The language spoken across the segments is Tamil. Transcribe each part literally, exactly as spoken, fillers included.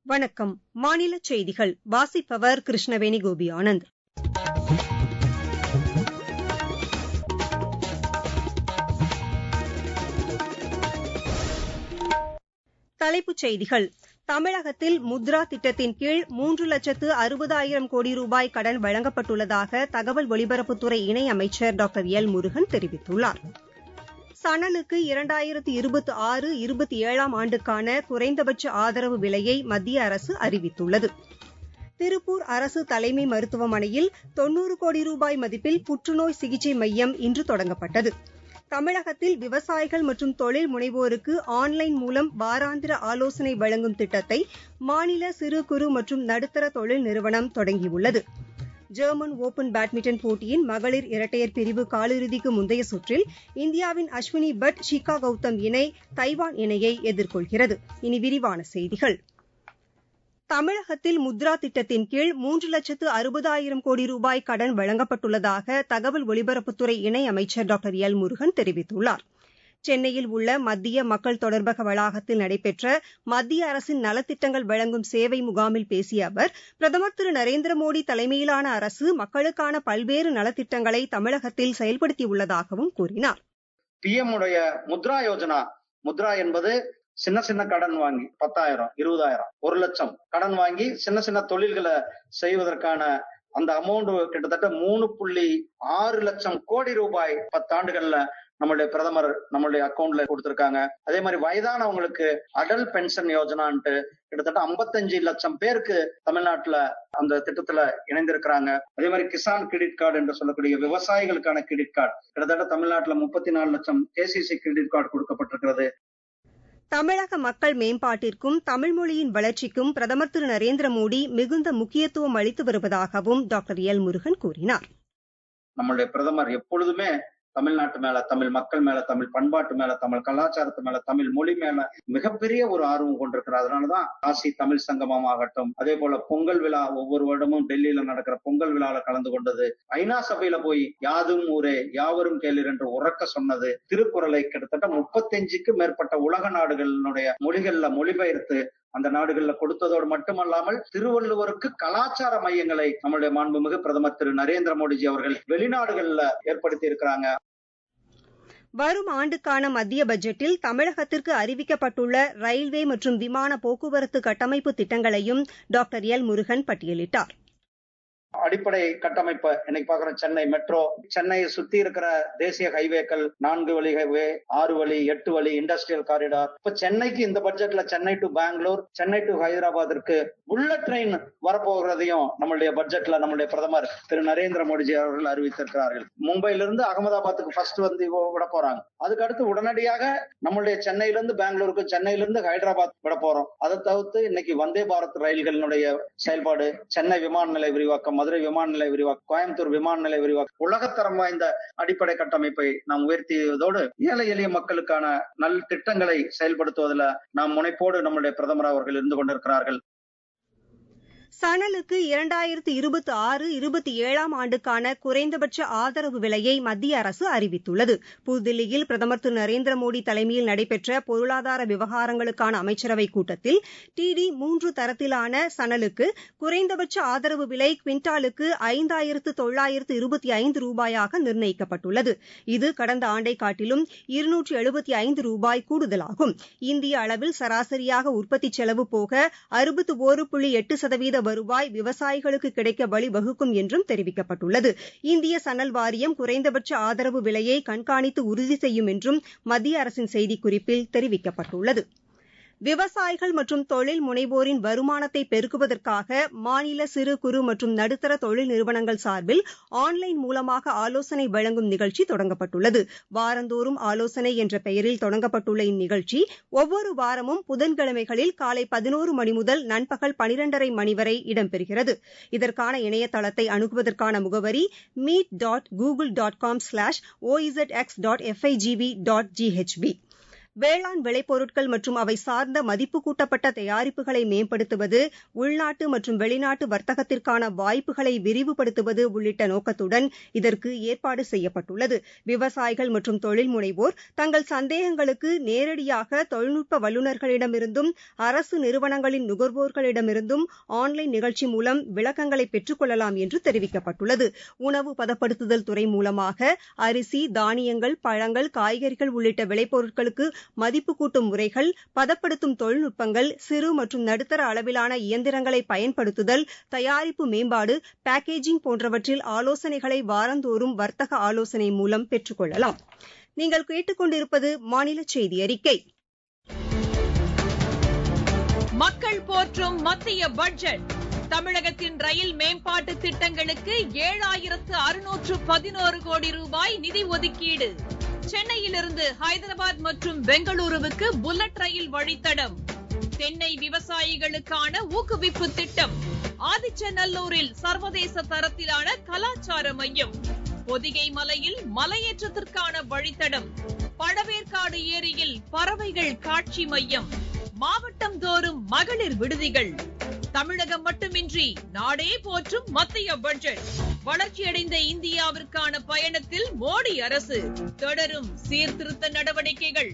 வணக்கம். மாநில செய்திகள் வாசிப்பவர் கிருஷ்ணவேணி கோபி ஆனந்த். தலைப்புச் செய்திகள். தமிழகத்தில் முத்ரா திட்டத்தின் கீழ் மூன்று லட்சத்து அறுபதாயிரம் கோடி ரூபாய் கடன் வழங்கப்பட்டுள்ளதாக தகவல் ஒலிபரப்புத்துறை இணையமைச்சர் டாக்டர் எல் முருகன் தெரிவித்துள்ளார். சணலுக்கு இரண்டாயிரத்து இருபத்தி ஆறு இருபத்தி ஏழாம் ஆண்டுக்கான குறைந்தபட்ச ஆதரவு விலையை மத்திய அரசு அறிவித்துள்ளது. திருப்பூர் அரசு தலைமை மருத்துவமனையில் தொன்னூறு கோடி ரூபாய் மதிப்பில் புற்றுநோய் சிகிச்சை மையம் இன்று தொடங்கப்பட்டது. தமிழகத்தில் விவசாயிகள் மற்றும் தொழில் முனைவோருக்கு ஆன்லைன் மூலம் வாராந்திர ஆலோசனை வழங்கும் திட்டத்தை மாநில சிறு குறு மற்றும் நடுத்தர தொழில் நிறுவனம் தொடங்கியுள்ளது. ஜெர்மன் ஒபன் பேட்மிண்டன் போட்டியின் மகளிர் இரட்டையர் பிரிவு காலிறுதிக்கு முந்தைய சுற்றில் இந்தியாவின் அஸ்வினி பட் ஷிகா கௌதம் இணை தைவான் இணையை எதிர்கொள்கிறது. இனி விரிவான செய்திகள். தமிழகத்தில் முத்ரா திட்டத்தின் கீழ் மூன்று லட்சத்து அறுபதாயிரம் கோடி ரூபாய் கடன் வழங்கப்பட்டுள்ளதாக தகவல் ஒலிபரப்புத்துறை இணையமைச்சர் டாக்டர் எல் முருகன் தெரிவித்துள்ளார். சென்னையில் உள்ள மத்திய மக்கள் தொடர்பக வளாகத்தில் நடைபெற்ற மத்திய அரசின் நலத்திட்டங்கள் வழங்கும் சேவை முகாமில் பேசிய அவர், பிரதமர் திரு நரேந்திரமோடி தலைமையிலான அரசு மக்களுக்கான பல்வேறு நலத்திட்டங்களை தமிழகத்தில் செயல்படுத்தியுள்ளதாகவும் கூறினார். பி எம் உடைய முத்ரா யோஜனா, முத்ரா என்பது சின்ன சின்ன கடன் வாங்கி பத்தாயிரம் இருபதாயிரம் ஒரு லட்சம் கடன் வாங்கி சின்ன சின்ன தொழில்களை செய்வதற்கான அந்த அமௌண்ட் கிட்டத்தட்ட மூணு புள்ளி ஆறு லட்சம் கோடி ரூபாய் பத்தாண்டுகள்ல நம்மளுடைய பிரதமர் நம்மளுடைய அக்கௌண்ட்ல கொடுத்திருக்காங்க. அதே மாதிரி வயதானவங்களுக்கு அடல் பென்ஷன் யோஜனான்ட்டு கிட்டத்தட்ட ஐம்பத்தஞ்சு லட்சம் பேருக்கு தமிழ்நாட்டுல அந்த திட்டத்துல இணைந்திருக்கிறாங்க. அதே மாதிரி கிசான் கிரெடிட் கார்டு என்று சொல்லக்கூடிய விவசாயிகளுக்கான கிரெடிட் கார்டு கிட்டத்தட்ட தமிழ்நாட்டுல முப்பத்தி நாலு லட்சம் கேசிசி கிரெடிட் கார்டு கொடுக்கப்பட்டிருக்கிறது. தமிழக மக்கள் மேம்பாட்டிற்கும் தமிழ் மொழியின் வளர்ச்சிக்கும் பிரதமர் திரு நரேந்திரமோடி மிகுந்த முக்கியத்துவம் அளித்து வருவதாகவும் டாக்டர் எல் முருகன் கூறினார். நம்மளுடைய பிரதமர் எப்பொழுதுமே தமிழ்நாட்டு மேல, தமிழ் மக்கள் மேல, தமிழ் பண்பாட்டு மேல, தமிழ் கலாச்சாரத்து மேல, தமிழ் மொழி மேல மிகப்பெரிய ஒரு ஆர்வம் கொண்டிருக்கிறார். அதனாலதான் காசி தமிழ் சங்கமம் ஆகட்டும், அதே போல பொங்கல் விழா ஒவ்வொரு வருடமும் டெல்லியில நடக்கிற பொங்கல் விழால கலந்து கொண்டது, ஐநா சபையில போய் யாதும் ஊரே யாவரும் கேளீர் என்று உறக்க சொன்னது, திருக்குறளை கிட்டத்தட்ட முப்பத்தஞ்சுக்கு மேற்பட்ட உலக நாடுகளினுடைய மொழிகள்ல மொழிபெயர்த்து அந்த நாடுகள்ல கொடுத்ததோடு மட்டுமல்லாமல் திருவள்ளுவருக்கு கலாச்சார மையங்களை நம்முடைய மாண்புமிகு பிரதமர் திரு நரேந்திர மோடிஜி அவர்கள் வெளிநாடுகள்ல ஏற்படுத்தி இருக்கிறாங்க. வரும் ஆண்டுக்கான மத்திய பட்ஜெட்டில் தமிழகத்திற்கு அறிவிக்கப்பட்டுள்ள ரயில்வே மற்றும் விமான போக்குவரத்து கட்டமைப்பு திட்டங்களையும் டாக்டர் எல் முருகன் பட்டியலிட்டார். அடிப்படை கட்டமைப்பை இன்னைக்கு பாக்குறோம். சென்னை மெட்ரோ, சென்னையை சுத்தி இருக்கிற தேசிய ஹைவேக்கள், நான்கு வழி ஹைவே, ஆறு வழி, எட்டு வழி இண்டஸ்ட்ரியல் காரிடார். இப்ப சென்னைக்கு இந்த பட்ஜெட்ல சென்னை டு பெங்களூர், சென்னை டு ஹைதராபாத்திற்கு புல்லட் ட்ரெயின் வரப்போகிறதையும் நம்மளுடைய பட்ஜெட்ல நம்மளுடைய பிரதமர் திரு நரேந்திர மோடிஜி அவர்கள் அறிவித்திருக்கிறார்கள். மும்பையிலிருந்து அகமதாபாத்துக்கு ஃபர்ஸ்ட் வந்து விட போறாங்க. அதுக்கு அடுத்து உடனடியாக நம்மளுடைய சென்னையிலிருந்து பெங்களூருக்கு, சென்னையிலிருந்து ஹைதராபாத் விட போறோம். அதை தவிர்த்து இன்னைக்கு வந்தே பாரத் ரயில்களினுடைய செயல்பாடு, சென்னை விமான நிலைய விரிவாக்கம், மதுரை விமான நிலைய விரிவாக்கம், கோயம்புத்தூர் விமான நிலைய விரிவாக்கம், உலகத்தரம் வாய்ந்த அடிப்படை கட்டமைப்பை நாம் உயர்த்தியதோடு ஏழை எளிய மக்களுக்கான நல் திட்டங்களை செயல்படுத்துவதில் நாம் முனைப்போடு நம்முடைய பிரதமர் அவர்கள் இருந்து கொண்டிருக்கிறார்கள். சணலுக்கு இரண்டாயிரத்து இருபத்தி ஆறு இருபத்தி ஏழாம் ஆண்டுக்கான குறைந்தபட்ச ஆதரவு விலையை மத்திய அரசு அறிவித்துள்ளது. புதுதில்லியில் பிரதமர் திரு நரேந்திர மோடி தலைமையில் நடைபெற்ற பொருளாதார விவகாரங்களுக்கான அமைச்சரவைக் கூட்டத்தில் டிடி மூன்று தரத்திலான சணலுக்கு குறைந்தபட்ச ஆதரவு விலை குவிண்டாலுக்கு ஐந்தாயிரத்து தொள்ளாயிரத்து இருபத்தி ஐந்து ரூபாயாக நிர்ணயிக்கப்பட்டுள்ளது. இது கடந்த ஆண்டை காட்டிலும் இருநூற்று எழுபத்தி ஐந்து ரூபாய் கூடுதலாகும். இந்திய அளவில் சராசரியாக உற்பத்தி செலவு போக அறுபத்தி ஒரு புள்ளி எட்டு சதவீத வருவாய் விவசாயிகளுக்கு கிடைக்க வழிவகுக்கும் என்றும் தெரிவிக்கப்பட்டுள்ளது. இந்திய சணல் வாரியம் குறைந்தபட்ச ஆதரவு விலையை கண்காணித்து உறுதி செய்யும் என்றும் மத்திய அரசின் செய்திக்குறிப்பில் தெரிவிக்கப்பட்டுள்ளது. விவசாயிகள் மற்றும் தொழில் முனைவோரின் வருமானத்தை பெருக்குவதற்காக மாநில சிறு குறு மற்றும் நடுத்தர தொழில் நிறுவனங்கள் சார்பில் ஆன்லைன் மூலமாக ஆலோசனை வழங்கும் நிகழ்ச்சி தொடங்கப்பட்டுள்ளது. வாரந்தோறும் ஆலோசனை என்ற பெயரில் தொடங்கப்பட்டுள்ள இந்நிகழ்ச்சி ஒவ்வொரு வாரமும் புதன்கிழமைகளில் காலை பதினோரு மணி முதல் நண்பகல் பனிரெண்டரை மணி வரை இடம்பெறுகிறது. இதற்கான இணையதளத்தை அணுகுவதற்கான முகவரி meet dot Google dot com slash OZX dot FIGV dot GHP. வேளாண் விளைபொருட்கள் மற்றும் அவை சார்ந்த மதிப்பு கூட்டப்பட்ட தயாரிப்புகளை மேம்படுத்துவது, உள்நாட்டு மற்றும் வெளிநாட்டு வர்த்தகத்திற்கான வாய்ப்புகளை விரிவுபடுத்துவது உள்ளிட்ட நோக்கத்துடன் இதற்கு ஏற்பாடு செய்யப்பட்டுள்ளது. விவசாயிகள் மற்றும் தொழில் முனைவோர் தங்கள் சந்தேகங்களுக்கு நேரடியாக தொழில்நுட்ப வல்லுநர்களிடமிருந்தும் அரசு நிறுவனங்களின் நுகர்வோர்களிடமிருந்தும் ஆன்லைன் நிகழ்ச்சி மூலம் விளக்கங்களை பெற்றுக் கொள்ளலாம் என்று தெரிவிக்கப்பட்டுள்ளது. உணவு பதப்படுத்துதல் துறை மூலமாக அரிசி, தானியங்கள், பழங்கள், காய்கறிகள் உள்ளிட்ட விளைபொருட்களுக்கு மதிப்பு கூட்டும் முறைகள், பதப்படுத்தும் தொழில்நுட்பங்கள், சிறு மற்றும் நடுத்தர அளவிலான இயந்திரங்களை பயன்படுத்துதல், தயாரிப்பு மேம்பாடு, பேக்கேஜிங் போன்றவற்றில் ஆலோசனைகளை வாரந்தோறும் வர்த்தக ஆலோசனை மூலம் பெற்றுக் கொள்ளலாம். நீங்கள் கேட்டுக் கொண்டிருப்பது மாநில செய்தி அறிக்கை. மக்கள் போற்றும் மத்திய பட்ஜெட். தமிழகத்தின் ரயில் மேம்பாட்டு திட்டங்களுக்கு ஏழாயிரத்து அறுநூற்று பதினோரு கோடி ரூபாய் நிதி ஒதுக்கீடு. சென்னையிலிருந்து ஹைதராபாத் மற்றும் பெங்களூருவுக்கு புல்லட் ரயில் வழித்தடம். தென்னை விவசாயிகளுக்கான ஊக்குவிப்பு திட்டம். ஆதிச்சநல்லூரில் சர்வதேச தரத்திலான கலாச்சார மையம். பொதிகை மலையில் மலையேற்றத்திற்கான வழித்தடம். பழவேற்காடு ஏரியில் பறவைகள் காட்சி மையம். மாவட்டம் தோறும் மகளிர் விடுதிகள். தமிழகம் மட்டுமின்றி நாடே போற்றும் மத்திய பட்ஜெட். வளர்ச்சியடைந்த இந்தியாவிற்கான பயணத்தில் மோடி அரசு தொடரும் சீர்திருத்த நடவடிக்கைகள்.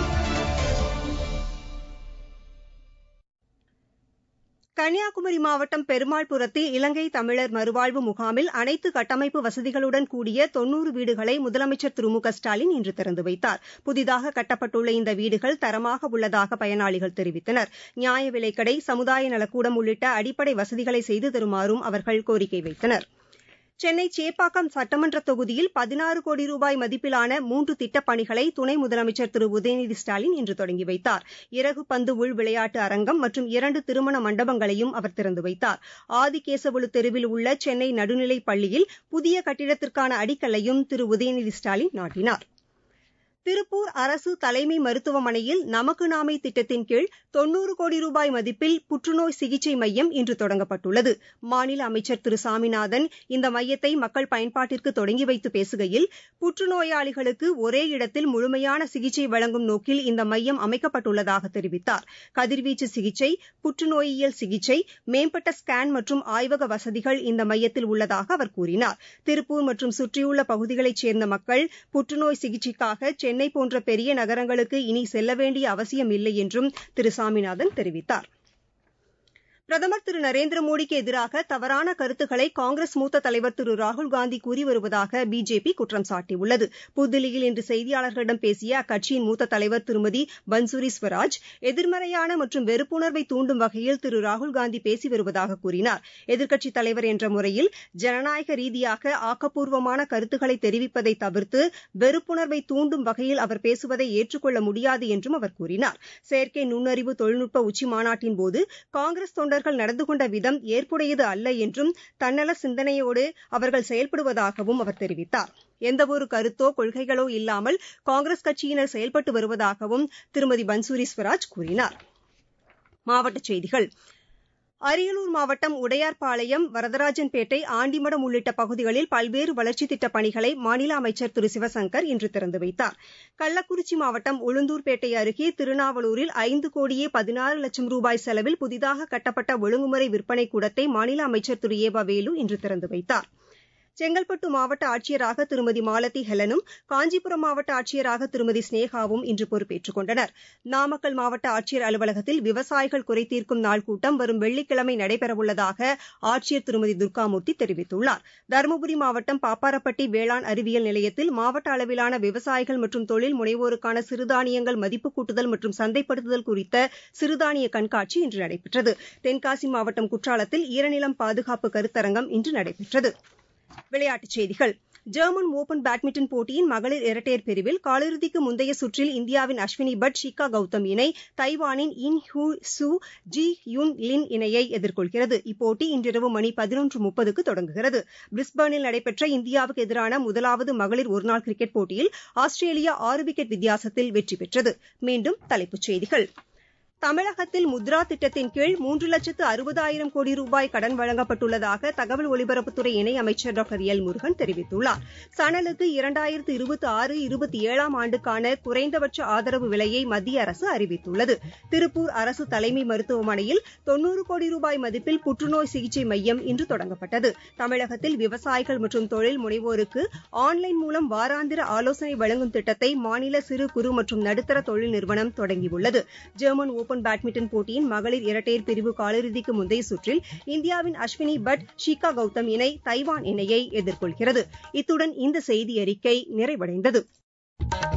கன்னியாகுமரி மாவட்டம் பெருமாள்புரத்தில் இலங்கை தமிழர் மறுவாழ்வு முகாமில் அனைத்து கட்டமைப்பு வசதிகளுடன் கூடிய தொன்னூறு வீடுகளை முதலமைச்சர் திரு மு க ஸ்டாலின் இன்று திறந்து வைத்தார். புதிதாக கட்டப்பட்டுள்ள இந்த வீடுகள் தரமாக உள்ளதாக பயனாளிகள் தெரிவித்தனர். நியாய விலைக்கடை, சமுதாய நலக்கூடம் உள்ளிட்ட அடிப்படை வசதிகளை செய்து தருமாறும் அவர்கள் கோரிக்கை வைத்தனர். சென்னை சேப்பாக்கம் சட்டமன்ற தொகுதியில் பதினாறு கோடி ரூபாய் மதிப்பிலான மூன்று திட்டப் பணிகளை துணை முதலமைச்சர் திரு உதயநிதி ஸ்டாலின் இன்று தொடங்கி வைத்தார். இறகு பந்து உள் விளையாட்டு அரங்கம் மற்றும் இரண்டு திருமண மண்டபங்களையும் அவர் திறந்து வைத்தார். ஆதிகேசவலு தெருவில் உள்ள சென்னை நடுநிலைப் பள்ளியில் புதிய கட்டிடத்திற்கான அடிக்கல்லையும் திரு உதயநிதி ஸ்டாலின் நாட்டினார். திருப்பூர் அரசு தலைமை மருத்துவமனையில் நமக்கு நாமே திட்டத்தின் கீழ் தொன்னூறு கோடி ரூபாய் மதிப்பில் புற்றுநோய் சிகிச்சை மையம் இன்று தொடங்கப்பட்டுள்ளது. மாநில அமைச்சர் திரு சாமிநாதன் இந்த மையத்தை மக்கள் பயன்பாட்டிற்கு தொடங்கி வைத்து பேசுகையில், புற்றுநோயாளிகளுக்கு ஒரே இடத்தில் முழுமையான சிகிச்சை வழங்கும் நோக்கில் இந்த மையம் அமைக்கப்பட்டுள்ளதாக தெரிவித்தார். கதிர்வீச்சு சிகிச்சை, புற்றுநோயியல் சிகிச்சை, மேம்பட்ட ஸ்கேன் மற்றும் ஆய்வக வசதிகள் இந்த மையத்தில் உள்ளதாக அவர் கூறினார். திருப்பூர் மற்றும் சுற்றியுள்ள பகுதிகளைச் சேர்ந்த மக்கள் புற்றுநோய் சிகிச்சைக்காக சென்னை போன்ற பெரிய நகரங்களுக்கு இனி செல்ல வேண்டிய அவசியம் இல்லை என்றும் திரு சாமிநாதன் தெரிவித்தார். பிரதமர் திரு நரேந்திர மோடிக்கு எதிராக தவறான கருத்துக்களை காங்கிரஸ் மூத்த தலைவர் திரு ராகுல்காந்தி கூறி வருவதாக பிஜேபி குற்றம் சாட்டியுள்ளது. புதுதில்லியில் இன்று செய்தியாளர்களிடம் பேசிய அக்கட்சியின் மூத்த தலைவர் திருமதி பன்சுரி ஸ்வராஜ், எதிர்மறையான மற்றும் வெறுப்புணர்வை தூண்டும் வகையில் திரு ராகுல்காந்தி பேசி வருவதாக கூறினார். எதிர்க்கட்சித் தலைவர் என்ற முறையில் ஜனநாயக ரீதியாக ஆக்கப்பூர்வமான கருத்துக்களை தெரிவிப்பதை தவிர்த்து வெறுப்புணர்வை தூண்டும் வகையில் அவர் பேசுவதை ஏற்றுக்கொள்ள முடியாது என்றும் அவர் கூறினார். செயற்கை நுண்ணறிவு தொழில்நுட்ப உச்சி மாநாட்டின்போது காங்கிரஸ் தொண்டர்கள் நடந்து கொண்ட விதம் ஏற்புடையது அல்ல என்றும் தன்னல சிந்தனையோடு அவர்கள் செயல்படுவதாகவும் அவர் தெரிவித்தார். எந்தவொரு கருத்தோ கொள்கைகளோ இல்லாமல் காங்கிரஸ் கட்சியினர் செயல்பட்டு வருவதாகவும் திருமதி பன்சூரி ஸ்வராஜ் கூறினார். மாவட்டச் செய்திகள். அரியலூர் மாவட்டம் உடையார்பாளையம், வரதராஜன்பேட்டை, ஆண்டிமடம் உள்ளிட்ட பகுதிகளில் பல்வேறு வளர்ச்சித் திட்டப் பணிகளை மாநில அமைச்சர் திரு சிவசங்கர் இன்று திறந்து வைத்தார். கள்ளக்குறிச்சி மாவட்டம் உளுந்தூர்பேட்டை அருகே திருநாவலூரில் ஐந்து கோடியே பதினாறு லட்சம் ரூபாய் செலவில் புதிதாக கட்டப்பட்ட ஒழுங்குமுறை விற்பனை கூடத்தை மாநில அமைச்சர் திரு ஏ வ வேலு இன்று திறந்து வைத்தார். செங்கல்பட்டு மாவட்ட ஆட்சியராக திருமதி மாலதி ஹெலனும், காஞ்சிபுரம் மாவட்ட ஆட்சியராக திருமதி ஸ்னேகாவும் இன்று பொறுப்பேற்றுக் கொண்டனர். நாமக்கல் மாவட்ட ஆட்சியர் அலுவலகத்தில் விவசாயிகள் குறைதீர்க்கும் நாள் கூட்டம் வரும் வெள்ளிக்கிழமை நடைபெறவுள்ளதாக ஆட்சியர் திருமதி துர்காமூர்த்தி தெரிவித்துள்ளார். தருமபுரி மாவட்டம் பாப்பாரப்பட்டி வேளாண் அறிவியல் நிலையத்தில் மாவட்ட அளவிலான விவசாயிகள் மற்றும் தொழில் முனைவோருக்கான சிறுதானியங்கள் மதிப்பு கூட்டுதல் மற்றும் சந்தைப்படுத்துதல் குறித்த சிறுதானிய கண்காட்சி இன்று நடைபெற்றது. தென்காசி மாவட்டம் குற்றாலத்தில் ஈரநிலம் பாதுகாப்பு கருத்தரங்கம் இன்று நடைபெற்றது. விளையாட்டுச் செய்திகள். ஜெர்மன் ஒபன் பேட்மிண்டன் போட்டியின் மகளிர் இரட்டையர் பிரிவில் காலிறுதிக்கு முந்தைய சுற்றில் இந்தியாவின் அஸ்வினி பட், ஷிகா கௌதம் இணை தைவானின் Yin Hui Hsu Jhih Yun Lin இணையை எதிர்கொள்கிறது. இப்போட்டி இன்றிரவு மணி பதினொன்று முப்பதுக்கு தொடங்குகிறது. பிரிஸ்பேனில் நடைபெற்ற இந்தியாவுக்கு எதிரான முதலாவது மகளிர் ஒருநாள் கிரிக்கெட் போட்டியில் ஆஸ்திரேலியா ஆறு விக்கெட் வித்தியாசத்தில் வெற்றி பெற்றது. மீண்டும் தலைப்புச் செய்திகள். தமிழகத்தில் முத்ரா திட்டத்தின் கீழ் மூன்று லட்சத்து அறுபதாயிரம் கோடி ரூபாய் கடன் வழங்கப்பட்டுள்ளதாக தகவல் ஒலிபரப்புத்துறை இணையமைச்சர் டாக்டர் எல் முருகன் தெரிவித்துள்ளார். சணலுக்கு இரண்டாயிரத்து இருபத்தி ஆறு இருபத்தி ஏழாம் ஆண்டுக்கான குறைந்தபட்ச ஆதரவு விலையை மத்திய அரசு அறிவித்துள்ளது. திருப்பூர் அரசு தலைமை மருத்துவமனையில் தொன்னூறு கோடி ரூபாய் மதிப்பில் புற்றுநோய் சிகிச்சை மையம் இன்று தொடங்கப்பட்டது. தமிழகத்தில் விவசாயிகள் மற்றும் தொழில் முனைவோருக்கு ஆன்லைன் மூலம் வாராந்திர ஆலோசனை வழங்கும் திட்டத்தை மாநில சிறு குறு மற்றும் நடுத்தர தொழில் நிறுவனம் தொடங்கியுள்ளது. ஜெர்மன் ஓபன் பேட்மிண்டன் போட்டியின் மகளிர் இரட்டையர் பிரிவு காலிறுதிக்கு முந்தைய சுற்றில் இந்தியாவின் அஸ்வினி பட் ஷிகா கௌதம் இணை தைவான் இணையை எதிர்கொள்கிறது. இத்துடன் இந்த செய்தியறிக்கை நிறைவடைந்தது.